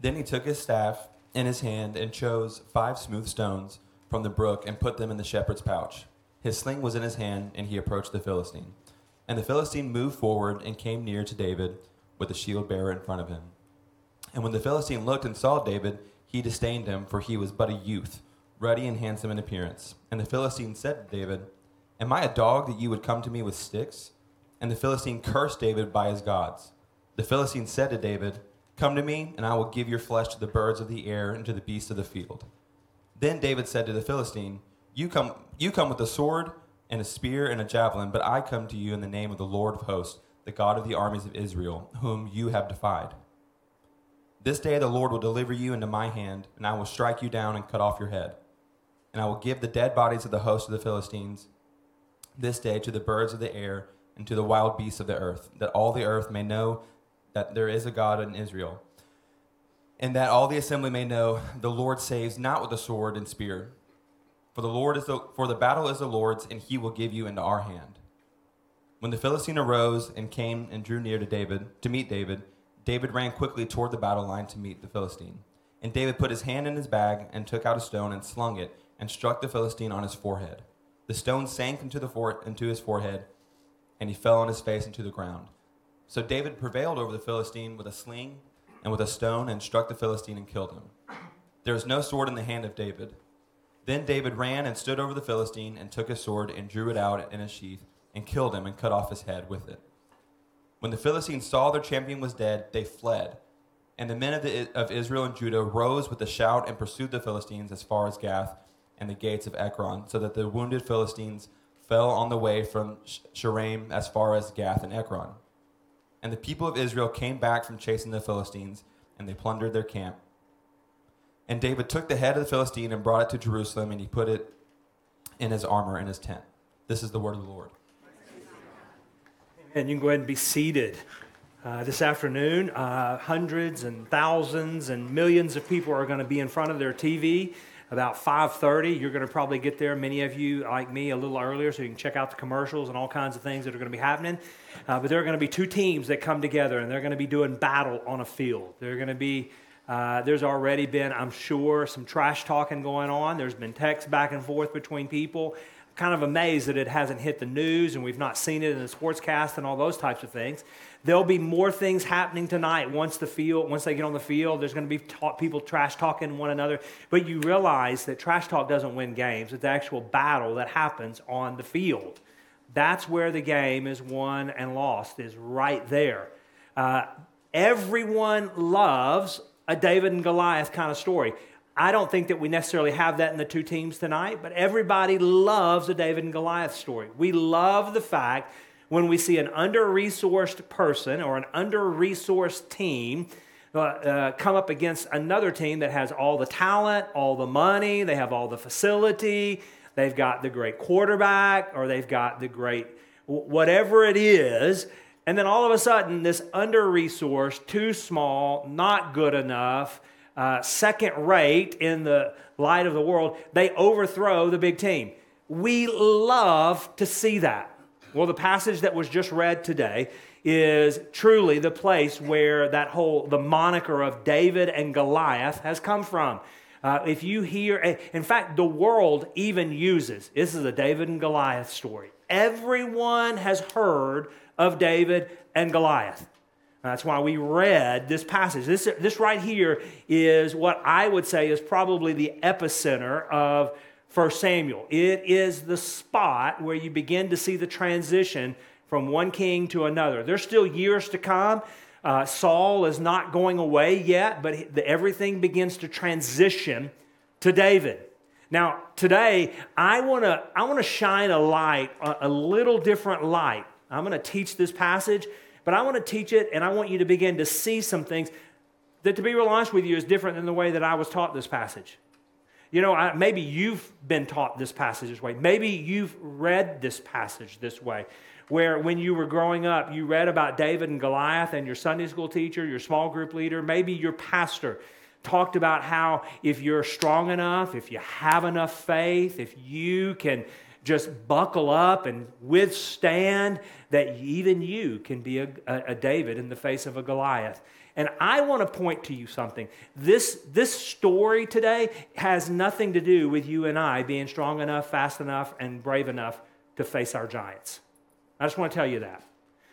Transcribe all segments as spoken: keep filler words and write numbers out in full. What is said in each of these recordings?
Then he took his staff in his hand and chose five smooth stones from the brook and put them in the shepherd's pouch. His sling was in his hand, and he approached the Philistine. And the Philistine moved forward and came near to David with the shield bearer in front of him. And when the Philistine looked and saw David, he disdained him, for he was but a youth, ruddy and handsome in appearance. And the Philistine said to David, "Am I a dog that you would come to me with sticks?" And the Philistine cursed David by his gods. The Philistine said to David, "Come to me, and I will give your flesh to the birds of the air and to the beasts of the field." Then David said to the Philistine, You come, you come with a sword and a spear and a javelin, but I come to you in the name of the Lord of hosts, the God of the armies of Israel, whom you have defied. This day the Lord will deliver you into my hand, and I will strike you down and cut off your head. And I will give the dead bodies of the host of the Philistines this day to the birds of the air and to the wild beasts of the earth, that all the earth may know that there is a God in Israel, and that all the assembly may know the Lord saves not with the sword and spear. For the Lord is the, for the battle is the Lord's, and he will give you into our hand. When the Philistine arose and came and drew near to David to meet David, David ran quickly toward the battle line to meet the Philistine. And David put his hand in his bag and took out a stone and slung it and struck the Philistine on his forehead. The stone sank into the fore, into his forehead, and he fell on his face into the ground. So David prevailed over the Philistine with a sling and with a stone, and struck the Philistine and killed him. There was no sword in the hand of David. Then David ran and stood over the Philistine and took his sword and drew it out in his sheath and killed him and cut off his head with it. When the Philistines saw their champion was dead, they fled. And the men of, the, of Israel and Judah rose with a shout and pursued the Philistines as far as Gath and the gates of Ekron, so that the wounded Philistines fell on the way from Shaaraim as far as Gath and Ekron. And the people of Israel came back from chasing the Philistines, and they plundered their camp. And David took the head of the Philistine and brought it to Jerusalem, and he put it in his armor in his tent. This is the word of the Lord. And you can go ahead and be seated. Uh, this afternoon, uh, hundreds and thousands and millions of people are going to be in front of their T V. About five thirty, you're going to probably get there, many of you, like me, a little earlier, so you can check out the commercials and all kinds of things that are going to be happening. Uh, but there are going to be two teams that come together, and they're going to be doing battle on a field. They're going to be, uh, there's already been, I'm sure, some trash talking going on. There's been texts back and forth between people. Kind of amazed that it hasn't hit the news and we've not seen it in the sportscast and all those types of things. There'll be more things happening tonight once the field, once they get on the field. There's going to be talk, people trash talking one another. But you realize that trash talk doesn't win games. It's the actual battle that happens on the field. That's where the game is won and lost, is right there. Uh, everyone loves a David and Goliath kind of story. I don't think that we necessarily have that in the two teams tonight, but everybody loves a David and Goliath story. We love the fact when we see an under-resourced person or an under-resourced team uh, uh, come up against another team that has all the talent, all the money, they have all the facility, they've got the great quarterback, or they've got the great whatever it is, and then all of a sudden this under-resourced, too small, not good enough, Uh, second rate in the light of the world, they overthrow the big team. We love to see that. Well, the passage that was just read today is truly the place where that whole, the moniker of David and Goliath has come from. Uh, if you hear, in fact, the world even uses, this is a David and Goliath story. Everyone has heard of David and Goliath. That's why we read this passage. This, this right here is what I would say is probably the epicenter of First Samuel. It is the spot where you begin to see the transition from one king to another. There's still years to come. Uh, Saul is not going away yet, but the, everything begins to transition to David. Now, today, I want to I want to shine a light, a, a little different light. I'm going to teach this passage, but I want to teach it, and I want you to begin to see some things that, to be real honest with you, is different than the way that I was taught this passage. You know, I, maybe you've been taught this passage this way. Maybe you've read this passage this way, where when you were growing up, you read about David and Goliath, and your Sunday school teacher, your small group leader, maybe your pastor talked about how if you're strong enough, if you have enough faith, if you can just buckle up and withstand, that even you can be a, a, a David in the face of a Goliath. And I want to point to you something. This, this story today has nothing to do with you and I being strong enough, fast enough, and brave enough to face our giants. I just want to tell you that.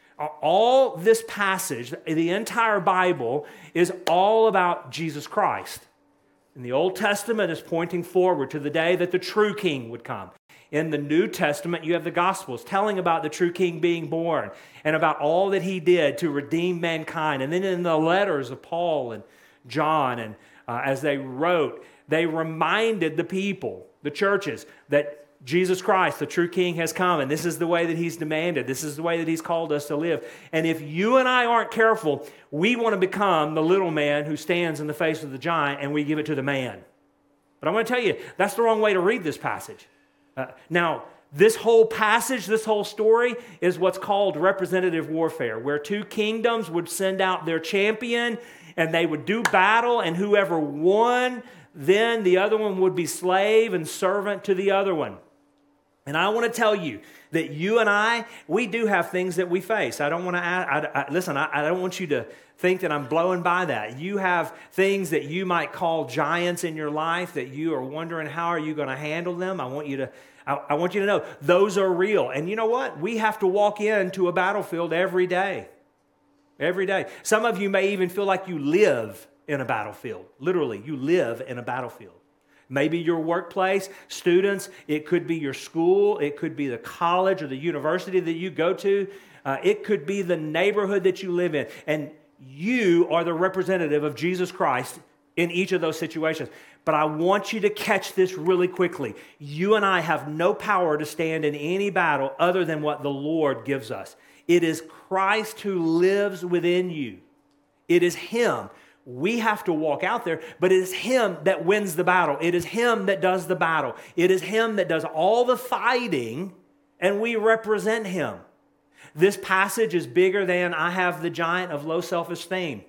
All this passage, the entire Bible, is all about Jesus Christ. In the Old Testament, is pointing forward to the day that the true king would come. In the New Testament, you have the Gospels telling about the true king being born and about all that he did to redeem mankind. And then in the letters of Paul and John, and uh, as they wrote, they reminded the people, the churches, that Jesus Christ, the true king, has come, and this is the way that he's demanded. This is the way that he's called us to live. And if you and I aren't careful, we want to become the little man who stands in the face of the giant, and we give it to the man. But I want to tell you, that's the wrong way to read this passage. Uh, now, this whole passage, this whole story is what's called representative warfare, where two kingdoms would send out their champion, and they would do battle, and whoever won, then the other one would be slave and servant to the other one. And I want to tell you that you and I, we do have things that we face. I don't want to, I, I, listen, I, I don't want you to think that I'm blowing by that. You have things that you might call giants in your life that you are wondering, how are you going to handle them? I want you to, I, I want you to know those are real. And you know what? We have to walk into a battlefield every day. Every day. Some of you may even feel like you live in a battlefield. Literally, you live in a battlefield. Maybe your workplace, students, it could be your school, it could be the college or the university that you go to, uh, it could be the neighborhood that you live in. And you are the representative of Jesus Christ in each of those situations. But I want you to catch this really quickly. You and I have no power to stand in any battle other than what the Lord gives us. It is Christ who lives within you. It is Him. We have to walk out there, but it is Him that wins the battle. It is Him that does the battle. It is Him that does all the fighting, and we represent Him. This passage is bigger than I have the giant of low self-esteem.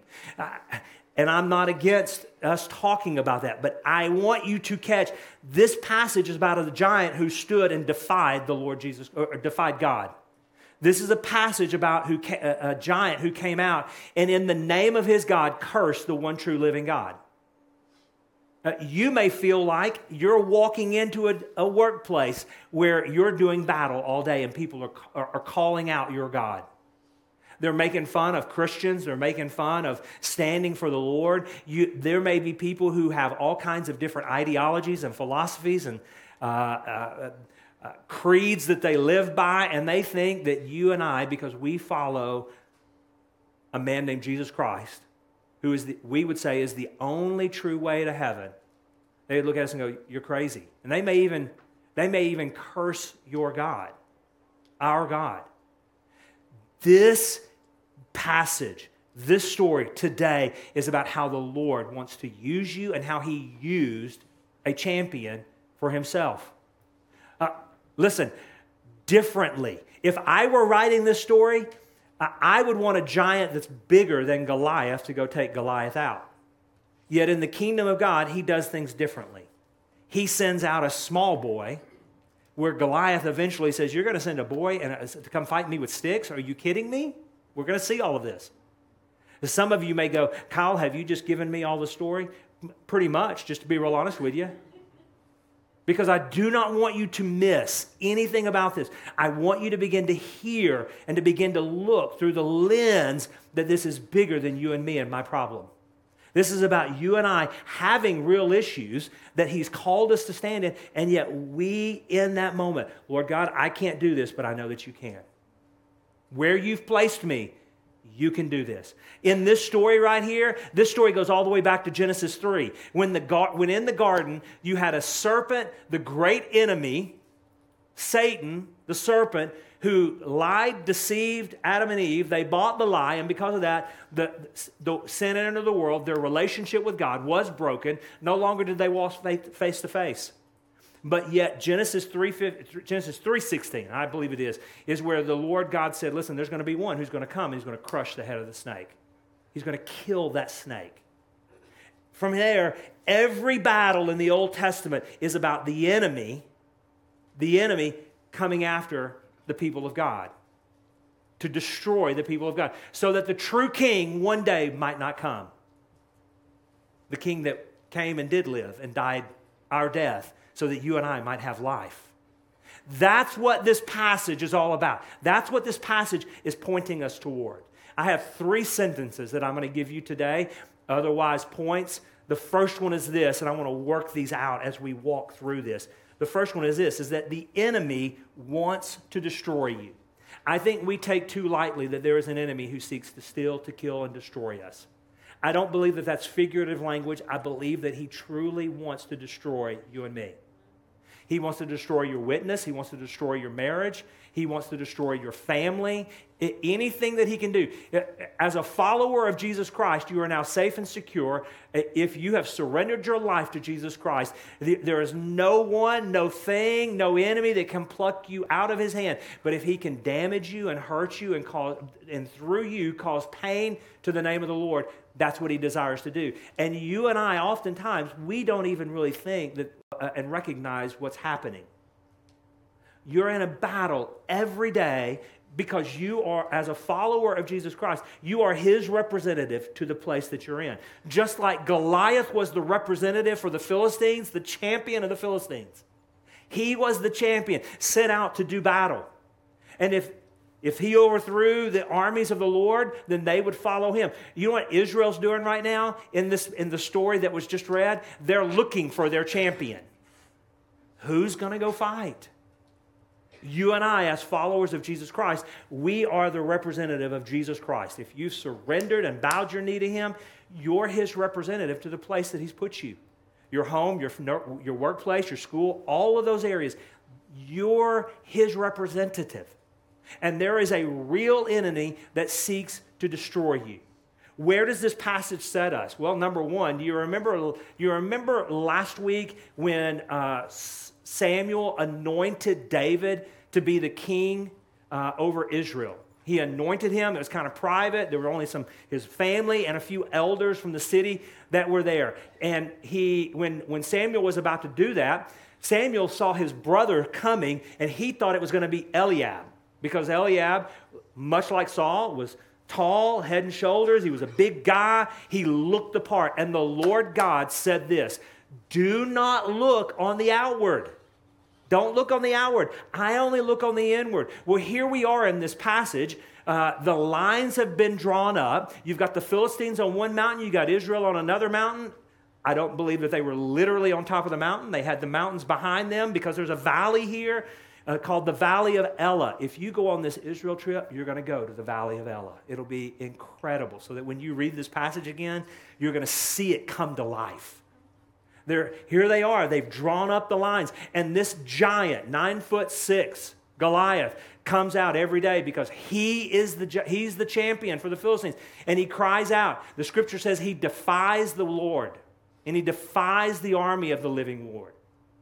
And I'm not against us talking about that, but I want you to catch this passage is about a giant who stood and defied the Lord Jesus, or defied God. This is a passage about who a giant who came out and in the name of his God cursed the one true living God. Uh, you may feel like you're walking into a, a workplace where you're doing battle all day and people are, are, are calling out your God. They're making fun of Christians. They're making fun of standing for the Lord. You, there may be people who have all kinds of different ideologies and philosophies and uh, uh, Uh, creeds that they live by, and they think that you and I, because we follow a man named Jesus Christ, who is the, we would say is the only true way to heaven, they would look at us and go, "You're crazy." And they may even they may even curse your God, our God. This passage, this story today is about how the Lord wants to use you and how He used a champion for Himself. Uh, Listen, differently. If I were writing this story, I would want a giant that's bigger than Goliath to go take Goliath out. Yet in the kingdom of God, He does things differently. He sends out a small boy where Goliath eventually says, "You're going to send a boy and a, to come fight me with sticks? Are you kidding me?" We're going to see all of this. Some of you may go, "Kyle, have you just given me all the story?" Pretty much, just to be real honest with you. Because I do not want you to miss anything about this. I want you to begin to hear and to begin to look through the lens that this is bigger than you and me and my problem. This is about you and I having real issues that He's called us to stand in, and yet we, in that moment, Lord God, I can't do this, but I know that You can. Where You've placed me, You can do this. In this story right here, this story goes all the way back to Genesis three. When, the gar- when in the garden, you had a serpent, the great enemy, Satan, the serpent, who lied, deceived Adam and Eve. They bought the lie, and because of that, the, the sin entered the world. Their relationship with God was broken. No longer did they walk face to face. But yet Genesis three Genesis three sixteen, I believe it is, is where the Lord God said, "Listen, there's going to be one who's going to come and He's going to crush the head of the snake. He's going to kill that snake." From there, every battle in the Old Testament is about the enemy, the enemy coming after the people of God, to destroy the people of God, so that the true king one day might not come. The king that came and did live and died our death so that you and I might have life. That's what this passage is all about. That's what this passage is pointing us toward. I have three sentences that I'm going to give you today, otherwise points. The first one is this, and I want to work these out as we walk through this. The first one is this, is that the enemy wants to destroy you. I think we take too lightly that there is an enemy who seeks to steal, to kill, and destroy us. I don't believe that that's figurative language. I believe that he truly wants to destroy you and me. He wants to destroy your witness. He wants to destroy your marriage. He wants to destroy your family. I- anything that he can do. As a follower of Jesus Christ, you are now safe and secure. If you have surrendered your life to Jesus Christ, there is no one, no thing, no enemy that can pluck you out of his hand. But if he can damage you and hurt you and cause, and through you cause pain to the name of the Lord, that's what he desires to do. And you and I, oftentimes, we don't even really think that uh, and recognize what's happening. You're in a battle every day because you are, as a follower of Jesus Christ, you are his representative to the place that you're in. Just like Goliath was the representative for the Philistines, the champion of the Philistines. He was the champion, sent out to do battle. And if If he overthrew the armies of the Lord, then they would follow him. You know what Israel's doing right now in this in the story that was just read? They're looking for their champion. Who's going to go fight? You and I, as followers of Jesus Christ, we are the representative of Jesus Christ. If you've surrendered and bowed your knee to him, you're his representative to the place that he's put you. Your home, your, your workplace, your school, all of those areas, you're his representative. And there is a real enemy that seeks to destroy you. Where does this passage set us? Well, number one, do you remember, you remember last week when uh, Samuel anointed David to be the king uh, over Israel? He anointed him. It was kind of private. There were only some his family and a few elders from the city that were there. And he, when, when Samuel was about to do that, Samuel saw his brother coming, and he thought it was going to be Eliab. Because Eliab, much like Saul, was tall, head and shoulders. He was a big guy. He looked the part. And the Lord God said this, do not look on the outward. Don't look on the outward. I only look on the inward. Well, here we are in this passage. Uh, the lines have been drawn up. You've got the Philistines on one mountain. You've got Israel on another mountain. I don't believe that they were literally on top of the mountain. They had the mountains behind them because there's a valley here. Uh, called the Valley of Elah. If you go on this Israel trip, you're going to go to the Valley of Elah. It'll be incredible. So that when you read this passage again, you're going to see it come to life. They're, here they are. They've drawn up the lines. And this giant, nine foot six, Goliath, comes out every day because he is the, he's the champion for the Philistines. And he cries out. The scripture says he defies the Lord. And he defies the army of the living Lord.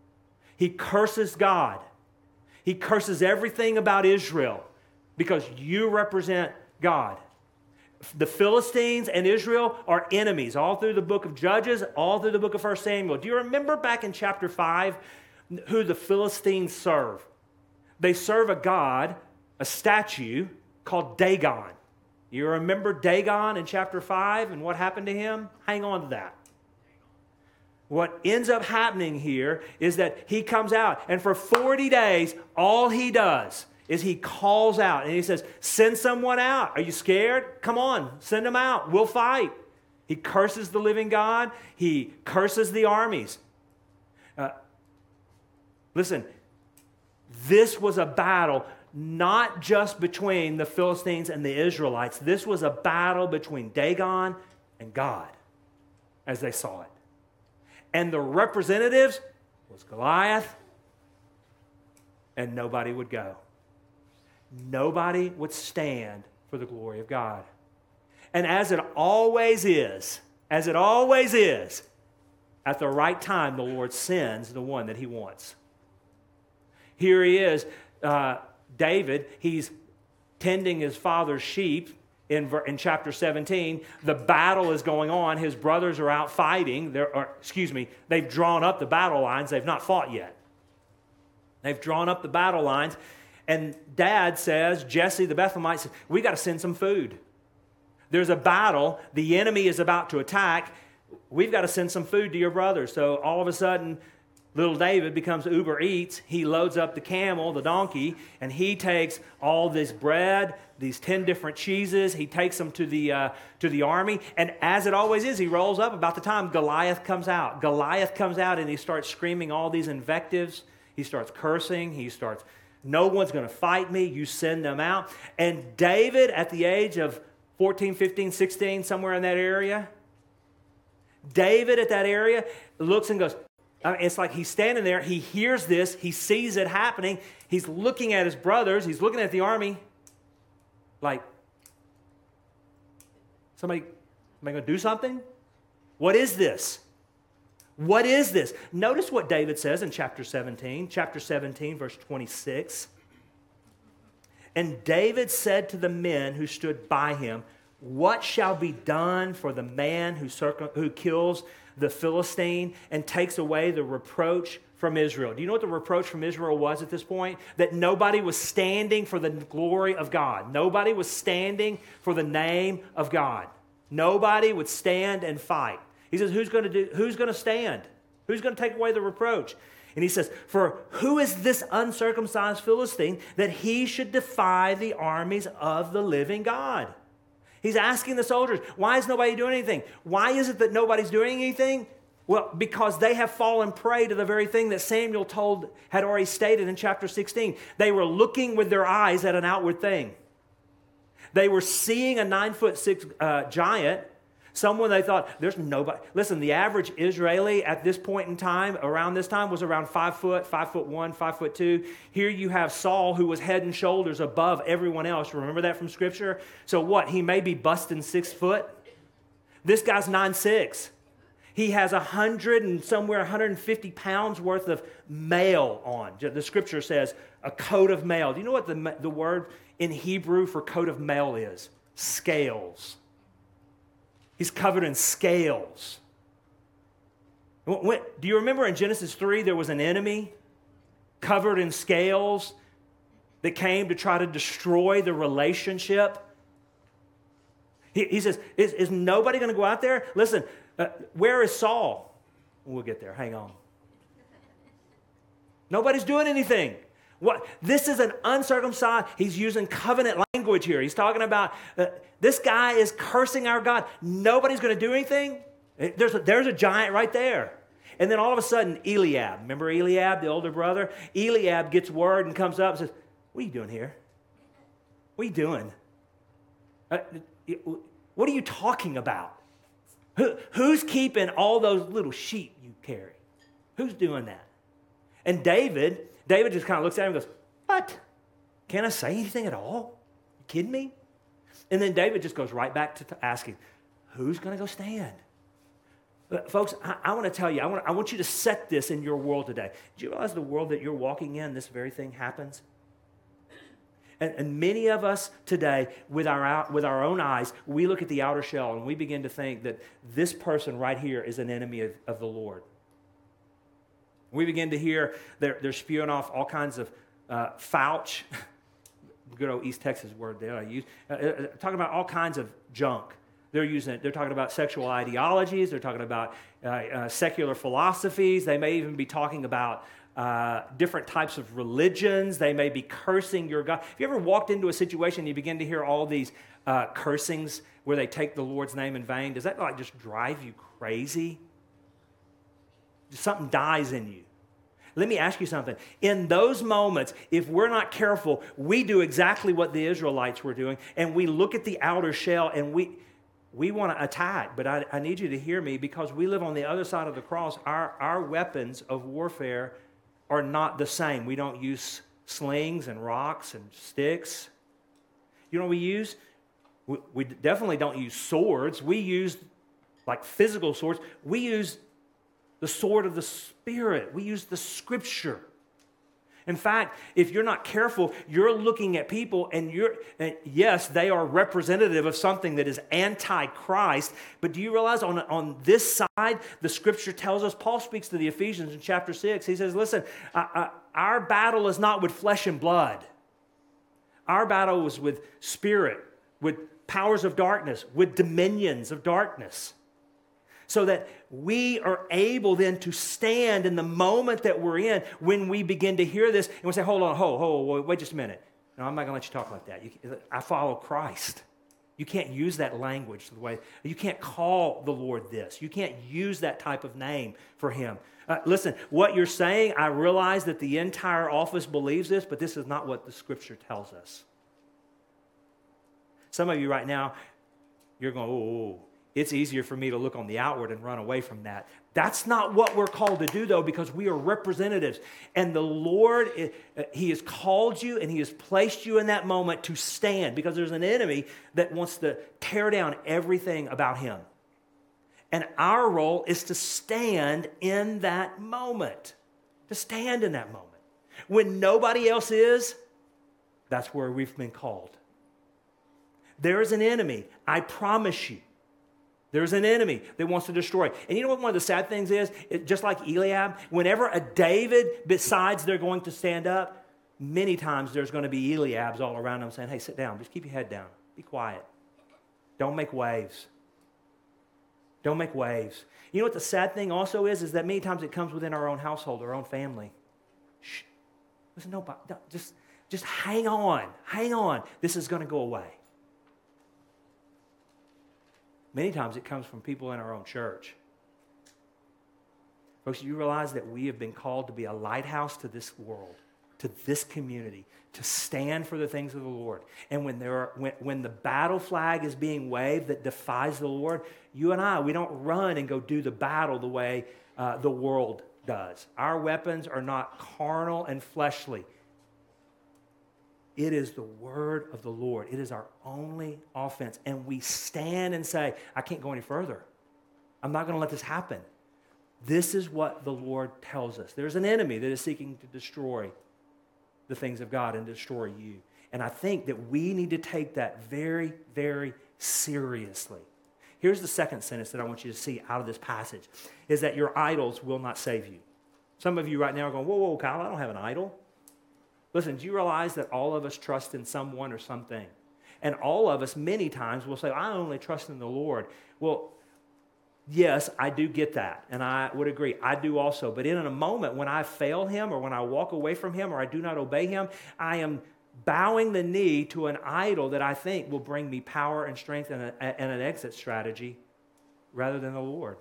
He curses God. He curses everything about Israel because you represent God. The Philistines and Israel are enemies all through the book of Judges, all through the book of First Samuel. Do you remember back in chapter five who the Philistines serve? They serve a god, a statue called Dagon. You remember Dagon in chapter five and what happened to him? Hang on to that. What ends up happening here is that he comes out, and for forty days, all he does is he calls out, and he says, send someone out. Are you scared? Come on, send them out. We'll fight. He curses the living God. He curses the armies. Uh, listen, this was a battle not just between the Philistines and the Israelites. This was a battle between Dagon and God as they saw it. And the representatives was Goliath, and nobody would go. Nobody would stand for the glory of God. And as it always is, as it always is, at the right time, the Lord sends the one that he wants. Here he is, uh, David, he's tending his father's sheep. In, in chapter seventeen, the battle is going on. His brothers are out fighting. They're, or, excuse me, they've drawn up the battle lines. They've not fought yet. They've drawn up the battle lines. And Dad says, Jesse the Bethlehemite says, we got to send some food. There's a battle. The enemy is about to attack. We've got to send some food to your brothers. So all of a sudden, little David becomes Uber Eats. He loads up the camel, the donkey, and he takes all this bread, these ten different cheeses. He takes them to the uh, to the army. And as it always is, he rolls up about the time Goliath comes out. Goliath comes out and he starts screaming all these invectives. He starts cursing. He starts, no one's going to fight me. You send them out. And David, at the age of fourteen, fifteen, sixteen, somewhere in that area, David at that area looks and goes, I mean, it's like he's standing there, he hears this, he sees it happening, he's looking at his brothers, he's looking at the army, like, somebody, am I going to do something? What is this? What is this? Notice what David says in chapter seventeen, chapter seventeen, verse twenty-six. And David said to the men who stood by him, what shall be done for the man who, circum- who kills the Philistine and takes away the reproach from Israel? Do you know what the reproach from Israel was at this point? That nobody was standing for the glory of God. Nobody was standing for the name of God. Nobody would stand and fight. He says, who's going to do, who's going to stand? Who's going to take away the reproach? And he says, for who is this uncircumcised Philistine that he should defy the armies of the living God? He's asking the soldiers, why is nobody doing anything? Why is it that nobody's doing anything? Well, because they have fallen prey to the very thing that Samuel told, had already stated in chapter sixteen. They were looking with their eyes at an outward thing. They were seeing a nine foot six uh, giant, someone they thought, there's nobody. Listen, the average Israeli at this point in time, around this time, was around five foot, five foot one, five foot two. Here you have Saul, who was head and shoulders above everyone else. Remember that from Scripture? So what? He may be busting six foot. This guy's nine six. He has a hundred and somewhere one hundred fifty pounds worth of mail on. The Scripture says a coat of mail. Do you know what the the word in Hebrew for coat of mail is? Scales. He's covered in scales. When, do you remember in Genesis three there was an enemy covered in scales that came to try to destroy the relationship? He, he says, is, is nobody going to go out there? Listen, uh, where is Saul? We'll get there. Hang on. Nobody's doing anything. What? This is an uncircumcised, he's using covenant language here. He's talking about, uh, this guy is cursing our God. Nobody's going to do anything. There's a, there's a giant right there. And then all of a sudden, Eliab, remember Eliab, the older brother? Eliab gets word and comes up and says, what are you doing here? What are you doing? Uh, what are you talking about? Who, who's keeping all those little sheep you carry? Who's doing that? And David... David just kind of looks at him and goes, what? Can I say anything at all? You kidding me? And then David just goes right back to t- asking, who's going to go stand? But folks, I, I want to tell you, I want, I want you to set this in your world today. Do you realize the world that you're walking in, this very thing happens? And, and many of us today, with our, out, with our own eyes, we look at the outer shell and we begin to think that this person right here is an enemy of, of the Lord. We begin to hear they're, they're spewing off all kinds of uh, fouch, good old East Texas word there I use, uh, uh, talking about all kinds of junk. They're using it. They're talking about sexual ideologies. They're talking about uh, uh, secular philosophies. They may even be talking about uh, different types of religions. They may be cursing your God. Have you ever walked into a situation and you begin to hear all these uh, cursings where they take the Lord's name in vain? Does that like just drive you crazy? Something dies in you. Let me ask you something. In those moments, if we're not careful, we do exactly what the Israelites were doing, and we look at the outer shell and we we want to attack. But I, I need you to hear me, because we live on the other side of the cross. Our, our weapons of warfare are not the same. We don't use slings and rocks and sticks. You know what we use? We, we definitely don't use swords. We use like physical swords. We use the sword of the Spirit. We use the Scripture. In fact, if you're not careful, you're looking at people and you're, and yes, they are representative of something that is anti-Christ, but do you realize on, on this side, the Scripture tells us, Paul speaks to the Ephesians in chapter six, he says, listen, I, I, our battle is not with flesh and blood. Our battle is with spirit, with powers of darkness, with dominions of darkness. So that we are able then to stand in the moment that we're in when we begin to hear this and we say, hold on, hold, hold, wait just a minute. No, I'm not going to let you talk like that. You, I follow Christ. You can't use that language the way, you can't call the Lord this. You can't use that type of name for him. Uh, listen, what you're saying, I realize that the entire office believes this, but this is not what the scripture tells us. Some of you right now, you're going, oh, it's easier for me to look on the outward and run away from that. That's not what we're called to do, though, because we are representatives. And the Lord, he has called you and he has placed you in that moment to stand, because there's an enemy that wants to tear down everything about him. And our role is to stand in that moment, to stand in that moment. When nobody else is, that's where we've been called. There is an enemy, I promise you. There's an enemy that wants to destroy. And you know what one of the sad things is? It, just like Eliab, whenever a David decides they're going to stand up, many times there's going to be Eliabs all around them saying, hey, sit down. Just keep your head down. Be quiet. Don't make waves. Don't make waves. You know what the sad thing also is? Is that many times it comes within our own household, our own family. Shh. Listen, no, just, just hang on. Hang on. This is going to go away. Many times it comes from people in our own church. Folks, you realize that we have been called to be a lighthouse to this world, to this community, to stand for the things of the Lord. And when there are, when, when the battle flag is being waved that defies the Lord, you and I, we don't run and go do the battle the way uh, the world does. Our weapons are not carnal and fleshly. It is the word of the Lord. It is our only offense. And we stand and say, I can't go any further. I'm not going to let this happen. This is what the Lord tells us. There's an enemy that is seeking to destroy the things of God and destroy you. And I think that we need to take that very, very seriously. Here's the second sentence that I want you to see out of this passage, is that your idols will not save you. Some of you right now are going, whoa, whoa, Kyle, I don't have an idol. Listen, do you realize that all of us trust in someone or something? And all of us, many times, will say, I only trust in the Lord. Well, yes, I do get that, and I would agree. I do also. But in a moment when I fail him or when I walk away from him or I do not obey him, I am bowing the knee to an idol that I think will bring me power and strength and, a, and an exit strategy rather than the Lord.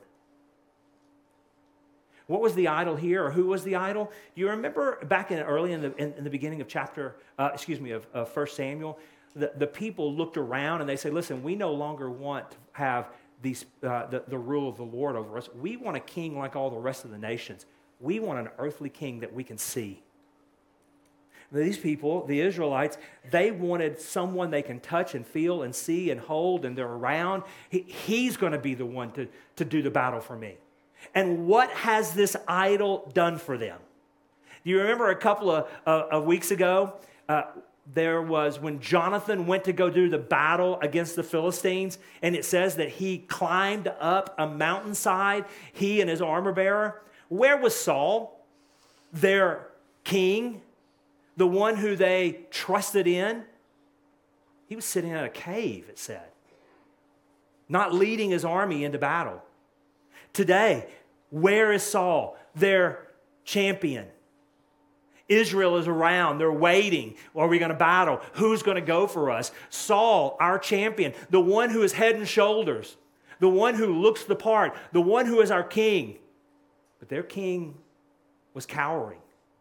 What was the idol here, or who was the idol? Do you remember back in early in the in, in the beginning of chapter, uh, excuse me, of, of First Samuel, the, the people looked around and they said, listen, we no longer want to have these uh, the, the rule of the Lord over us. We want a king like all the rest of the nations. We want an earthly king that we can see. These people, the Israelites, they wanted someone they can touch and feel and see and hold, and they're around. He, he's going to be the one to, to do the battle for me. And what has this idol done for them? Do you remember a couple of, uh, of weeks ago, uh, there was when Jonathan went to go do the battle against the Philistines, and it says that he climbed up a mountainside, he and his armor bearer. Where was Saul, their king, the one who they trusted in? He was sitting in a cave, it said, not leading his army into battle. Today, where is Saul, their champion? Israel is around. They're waiting. Are we going to battle? Who's going to go for us? Saul, our champion, the one who is head and shoulders, the one who looks the part, the one who is our king. But their king was cowering.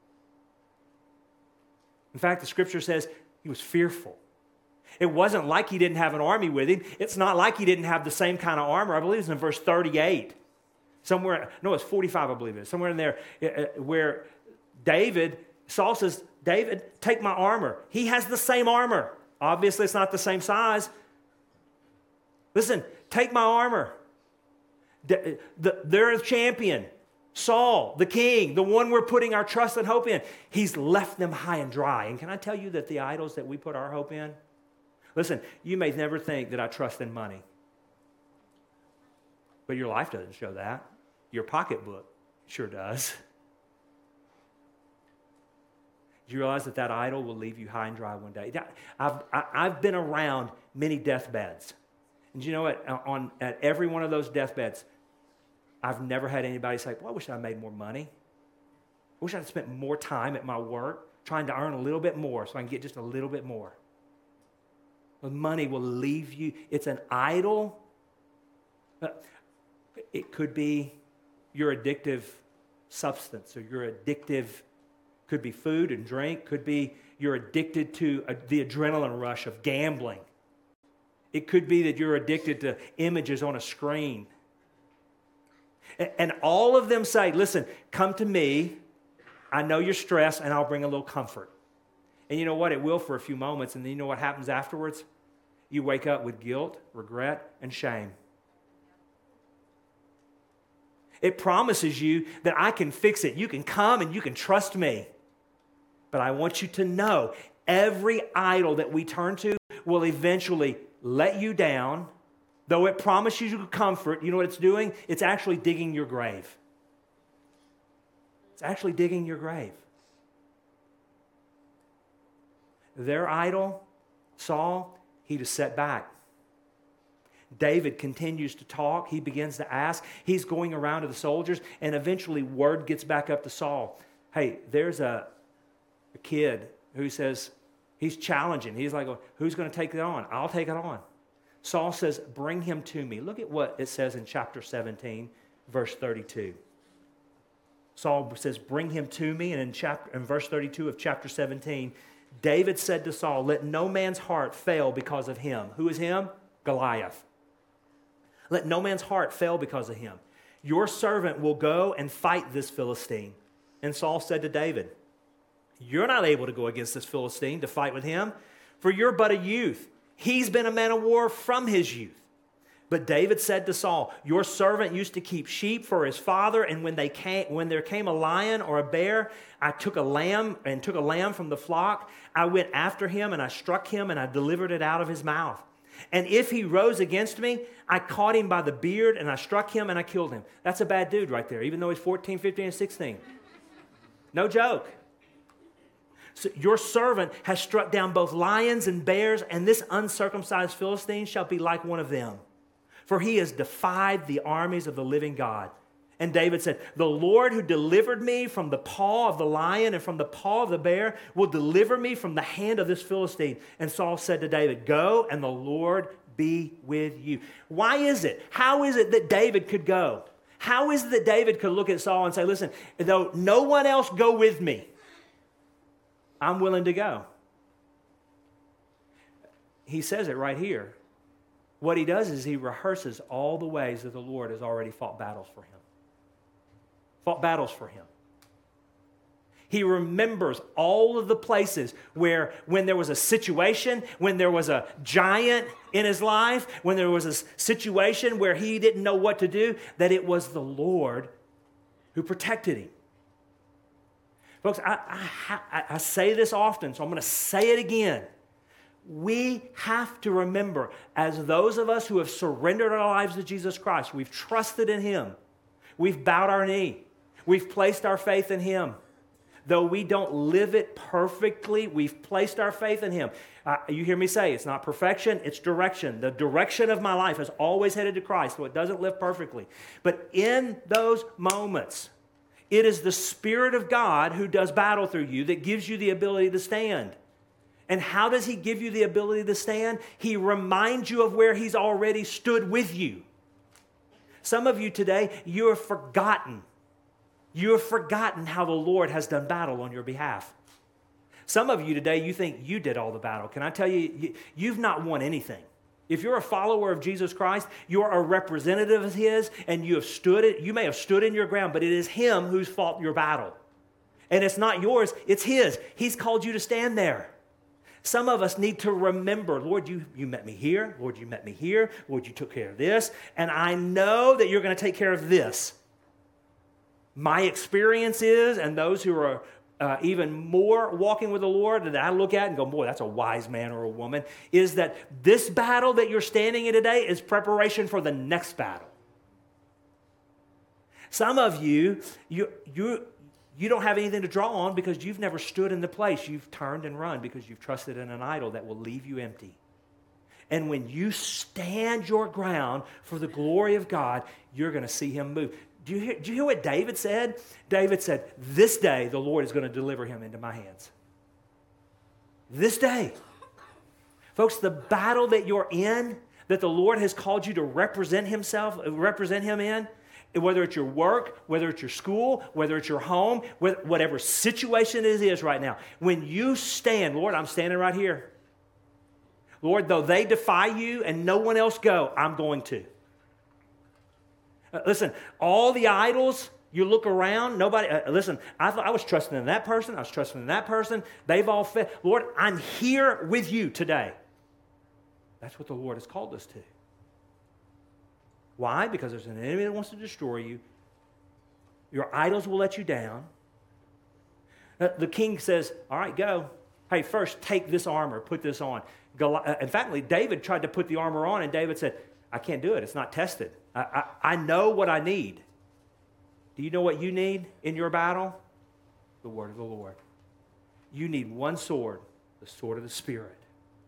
In fact, the scripture says he was fearful. It wasn't like he didn't have an army with him. It's not like he didn't have the same kind of armor. I believe it's in verse thirty-eight. Somewhere, no, it's forty-five, I believe it is. Somewhere in there where David, Saul says, David, take my armor. He has the same armor. Obviously, it's not the same size. Listen, take my armor. The, the, their champion, Saul, the king, the one we're putting our trust and hope in, he's left them high and dry. And can I tell you that the idols that we put our hope in, listen, you may never think that I trust in money. But your life doesn't show that. Your pocketbook sure does. Do you realize that that idol will leave you high and dry one day? I've, I've been around many deathbeds. And you know what? On, at every one of those deathbeds, I've never had anybody say, well, I wish I made more money. I wish I'd spent more time at my work trying to earn a little bit more so I can get just a little bit more. Well, money will leave you. It's an idol. It could be your addictive substance or your addictive, could be food and drink, could be you're addicted to a, the adrenaline rush of gambling. It could be that you're addicted to images on a screen. And, and all of them say, listen, come to me. I know you're stressed, and I'll bring a little comfort. And you know what? It will for a few moments, and then you know what happens afterwards? You wake up with guilt, regret, and shame. It promises you that I can fix it. You can come and you can trust me. But I want you to know, every idol that we turn to will eventually let you down. Though it promises you comfort, you know what it's doing? It's actually digging your grave. It's actually digging your grave. Their idol, Saul, he just sat back. David continues to talk. He begins to ask. He's going around to the soldiers, and eventually word gets back up to Saul. Hey, there's a, a kid who says, he's challenging. He's like, who's going to take it on? I'll take it on. Saul says, bring him to me. Look at what it says in chapter seventeen, verse thirty-two. Saul says, bring him to me. And in, chapter, in verse thirty-two of chapter seventeen, David said to Saul, let no man's heart fail because of him. Who is him? Goliath. Let no man's heart fail because of him. Your servant will go and fight this Philistine. And Saul said to David, you're not able to go against this Philistine to fight with him, for you're but a youth. He's been a man of war from his youth. But David said to Saul, your servant used to keep sheep for his father, and when they came, when there came a lion or a bear, I took a lamb and took a lamb from the flock. I went after him, and I struck him, and I delivered it out of his mouth. And if he rose against me, I caught him by the beard, and I struck him, and I killed him. That's a bad dude right there, even though he's fourteen, fifteen, and sixteen. No joke. So your servant has struck down both lions and bears, and this uncircumcised Philistine shall be like one of them. For he has defied the armies of the living God. And David said, the Lord who delivered me from the paw of the lion and from the paw of the bear will deliver me from the hand of this Philistine. And Saul said to David, go, and the Lord be with you. Why is it? How is it that David could go? How is it that David could look at Saul and say, listen, though no one else go with me, I'm willing to go. He says it right here. What he does is he rehearses all the ways that the Lord has already fought battles for him. Fought battles for him. He remembers all of the places where when there was a situation, when there was a giant in his life, when there was a situation where he didn't know what to do, that it was the Lord who protected him. Folks, I, I, I say this often, so I'm going to say it again. We have to remember, as those of us who have surrendered our lives to Jesus Christ, we've trusted in him, we've bowed our knee, we've placed our faith in him. Though we don't live it perfectly, we've placed our faith in him. Uh, you hear me say, it's not perfection, it's direction. The direction of my life is always headed to Christ, so it doesn't live perfectly. But in those moments, it is the Spirit of God who does battle through you that gives you the ability to stand. And how does he give you the ability to stand? He reminds you of where he's already stood with you. Some of you today, you have forgotten. You have forgotten how the Lord has done battle on your behalf. Some of you today, you think you did all the battle. Can I tell you, you've not won anything. If you're a follower of Jesus Christ, you're a representative of his, and you have stood it. You may have stood in your ground, but it is him who's fought your battle. And it's not yours, it's his. He's called you to stand there. Some of us need to remember, Lord, you, you met me here. Lord, you met me here. Lord, you took care of this. And I know that you're going to take care of this. My experience is, and those who are uh, even more walking with the Lord that I look at and go, boy, that's a wise man or a woman, is that this battle that you're standing in today is preparation for the next battle. Some of you, you, you, You don't have anything to draw on because you've never stood in the place. You've turned and run because you've trusted in an idol that will leave you empty. And when you stand your ground for the glory of God, you're going to see him move. Do you, hear, do you hear what David said? David said, this day the Lord is going to deliver him into my hands. This day. Folks, the battle that you're in, that the Lord has called you to represent himself, represent him in, whether it's your work, whether it's your school, whether it's your home, whatever situation it is right now, when you stand, Lord, I'm standing right here. Lord, though they defy you and no one else go, I'm going to. Uh, listen, all the idols, you look around, nobody, uh, listen, I thought I was trusting in that person, I was trusting in that person, they've all failed. Lord, I'm here with you today. That's what the Lord has called us to. Why? Because there's an enemy that wants to destroy you. Your idols will let you down. Uh, the king says, all right, go. Hey, first take this armor, put this on. Goli- uh, in fact, David tried to put the armor on, and David said, I can't do it. It's not tested. I, I, I know what I need. Do you know what you need in your battle? The word of the Lord. You need one sword, the sword of the Spirit.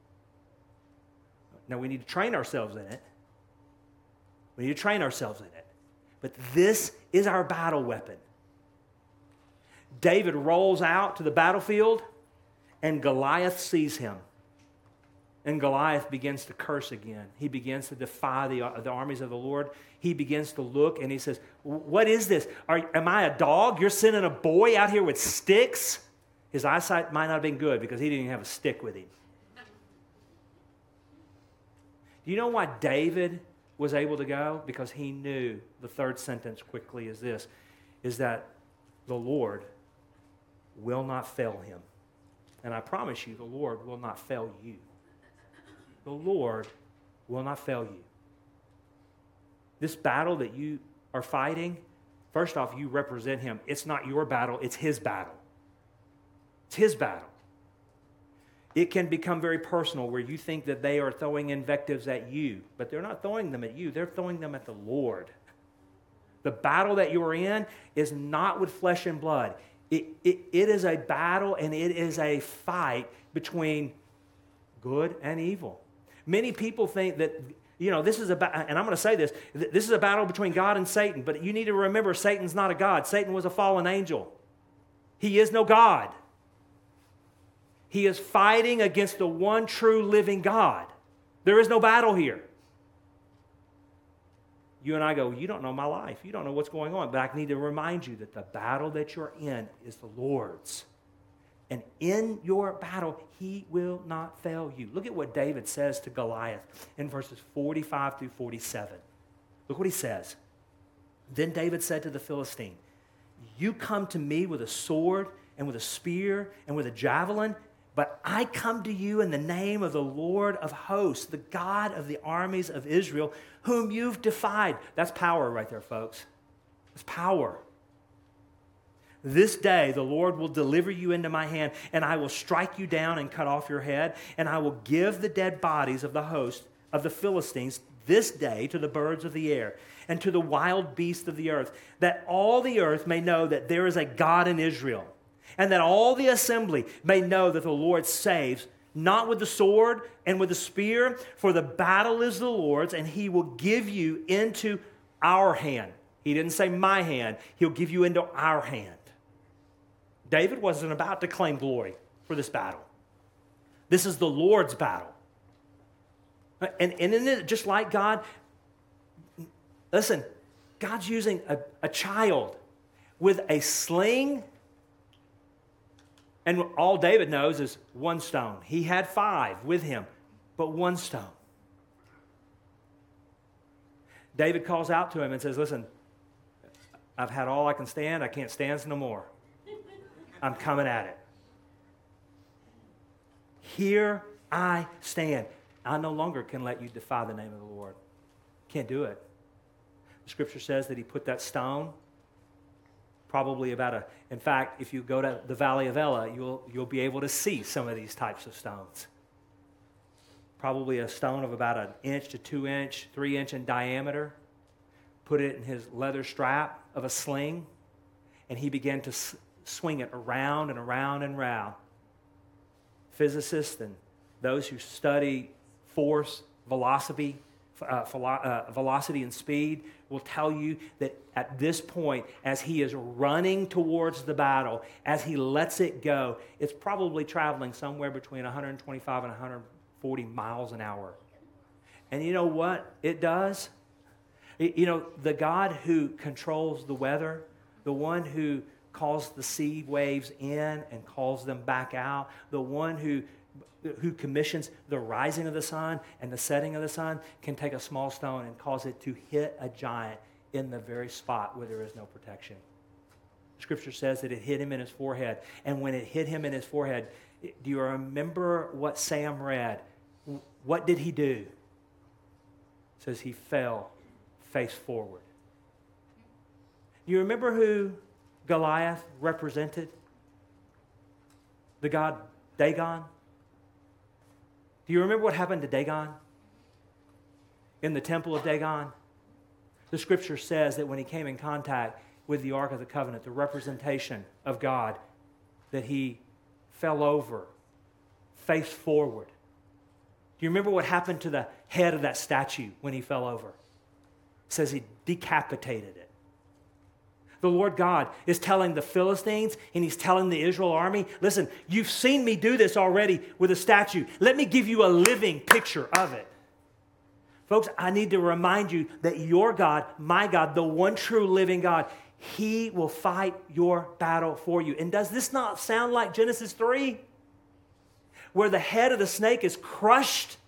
Now, we need to train ourselves in it. We need to train ourselves in it. But this is our battle weapon. David rolls out to the battlefield, and Goliath sees him. And Goliath begins to curse again. He begins to defy the, the armies of the Lord. He begins to look, and he says, what is this? Are, am I a dog? You're sending a boy out here with sticks? His eyesight might not have been good because he didn't even have a stick with him. Do you know why David was able to go? Because he knew, the third sentence quickly is this, is that the Lord will not fail him. And I promise you, the Lord will not fail you. The Lord will not fail you. This battle that you are fighting, first off, you represent him. It's not your battle, it's his battle. It's his battle. It can become very personal where you think that they are throwing invectives at you, but they're not throwing them at you. They're throwing them at the Lord. The battle that you are in is not with flesh and blood. It, it, it is a battle and it is a fight between good and evil. Many people think that, you know, this is a, and I'm going to say this, this is a battle between God and Satan, but you need to remember Satan's not a God. Satan was a fallen angel. He is no God. He is fighting against the one true living God. There is no battle here. You and I go, you don't know my life. You don't know what's going on. But I need to remind you that the battle that you're in is the Lord's. And in your battle, he will not fail you. Look at what David says to Goliath in verses forty-five through forty-seven. Look what he says. Then David said to the Philistine, you come to me with a sword and with a spear and with a javelin, but I come to you in the name of the Lord of hosts, the God of the armies of Israel, whom you've defied. That's power right there, folks. That's power. This day the Lord will deliver you into my hand, and I will strike you down and cut off your head, and I will give the dead bodies of the host of the Philistines this day to the birds of the air and to the wild beasts of the earth, that all the earth may know that there is a God in Israel, and that all the assembly may know that the Lord saves, not with the sword and with the spear, for the battle is the Lord's, and he will give you into our hand. He didn't say my hand. He'll give you into our hand. David wasn't about to claim glory for this battle. This is the Lord's battle. And, and in it, just like God, listen, God's using a, a child with a sling, and all David knows is one stone. He had five with him, but one stone. David calls out to him and says, listen, I've had all I can stand. I can't stand no more. I'm coming at it. Here I stand. I no longer can let you defy the name of the Lord. Can't do it. The scripture says that he put that stone probably about a, in fact, if you go to the Valley of Elah, you'll, you'll be able to see some of these types of stones. Probably a stone of about an inch to two inch, three inch in diameter. Put it in his leather strap of a sling, and he began to swing it around and around and around. Physicists and those who study force, velocity, uh, philo- uh, velocity and speed will tell you that at this point, as he is running towards the battle, as he lets it go, it's probably traveling somewhere between one hundred twenty-five and one hundred forty miles an hour. And you know what it does? You know, the God who controls the weather, the one who calls the sea waves in and calls them back out, the one who who commissions the rising of the sun and the setting of the sun, can take a small stone and cause it to hit a giant in the very spot where there is no protection. Scripture says that it hit him in his forehead. And when it hit him in his forehead, do you remember what Sam read? What did he do? It says he fell face forward. You remember who Goliath represented? The god Dagon? Do you remember what happened to Dagon? In the temple of Dagon? The scripture says that when he came in contact with the Ark of the Covenant, the representation of God, that he fell over, face forward. Do you remember what happened to the head of that statue when he fell over? It says he decapitated it. The Lord God is telling the Philistines and he's telling the Israel army, listen, you've seen me do this already with a statue. Let me give you a living picture of it. Folks, I need to remind you that your God, my God, the one true living God, he will fight your battle for you. And does this not sound like Genesis three? Where the head of the snake is crushed?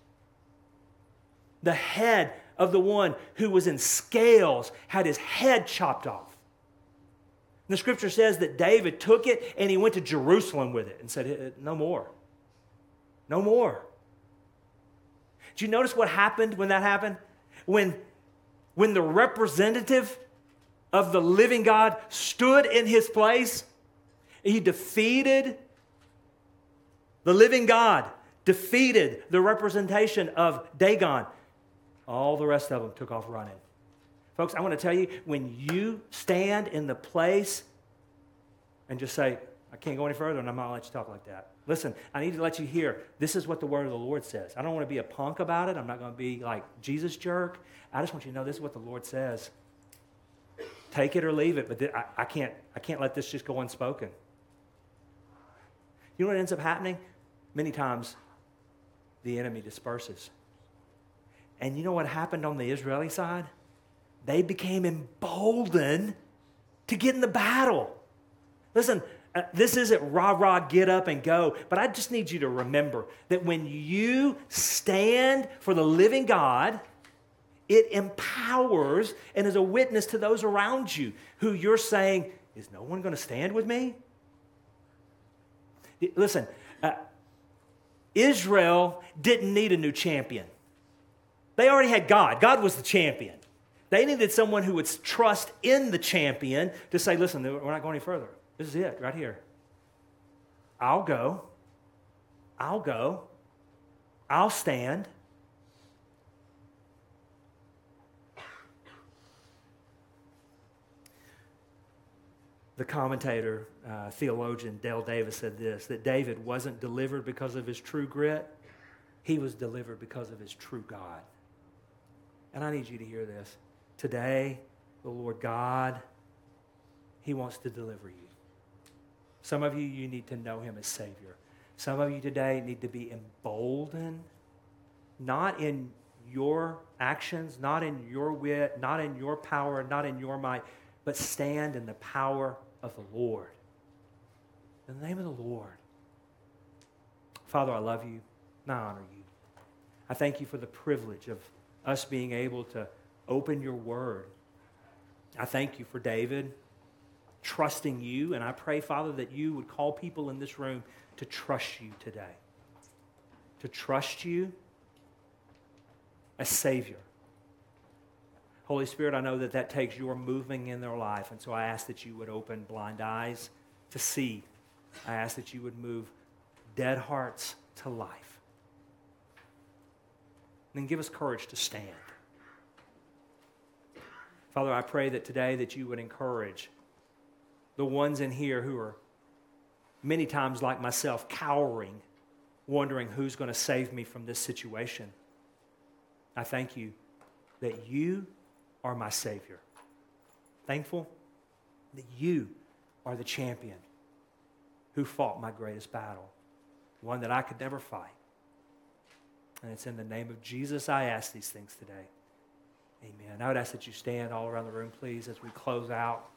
The head of the one who was in scales had his head chopped off. And the scripture says that David took it and he went to Jerusalem with it and said, no more. No more. Did you notice what happened when that happened? When, when the representative of the living God stood in his place, he defeated the living God, defeated the representation of Dagon. All the rest of them took off running. Folks, I want to tell you, when you stand in the place and just say, I can't go any further and I'm not going to let you talk like that. Listen, I need to let you hear, this is what the word of the Lord says. I don't want to be a punk about it. I'm not going to be like Jesus jerk. I just want you to know this is what the Lord says. Take it or leave it, but th- I, I can't, I can't let this just go unspoken. You know what ends up happening? Many times, the enemy disperses. And you know what happened on the Israeli side? They became emboldened to get in the battle. Listen, uh, this isn't rah, rah, get up and go, but I just need you to remember that when you stand for the living God, it empowers and is a witness to those around you who you're saying, is no one going to stand with me? Listen, uh, Israel didn't need a new champion. They already had God. God was the champion. They needed someone who would trust in the champion to say, listen, we're not going any further. This is it right here. I'll go. I'll go. I'll stand. The commentator, uh, theologian Dale Davis said this, that David wasn't delivered because of his true grit. He was delivered because of his true God. And I need you to hear this. Today, the Lord God, he wants to deliver you. Some of you, you need to know him as Savior. Some of you today need to be emboldened, not in your actions, not in your wit, not in your power, not in your might, but stand in the power of the Lord. In the name of the Lord. Father, I love you and I honor you. I thank you for the privilege of us being able to open your word. I thank you for David trusting you, and I pray, Father, that you would call people in this room to trust you today, to trust you as Savior. Holy Spirit, I know that that takes your moving in their life, and so I ask that you would open blind eyes to see. I ask that you would move dead hearts to life. And then give us courage to stand. Father, I pray that today that you would encourage the ones in here who are many times like myself, cowering, wondering who's going to save me from this situation. I thank you that you are my Savior. Thankful that you are the champion who fought my greatest battle, one that I could never fight. And it's in the name of Jesus I ask these things today. Amen. I would ask that you stand all around the room, please, as we close out.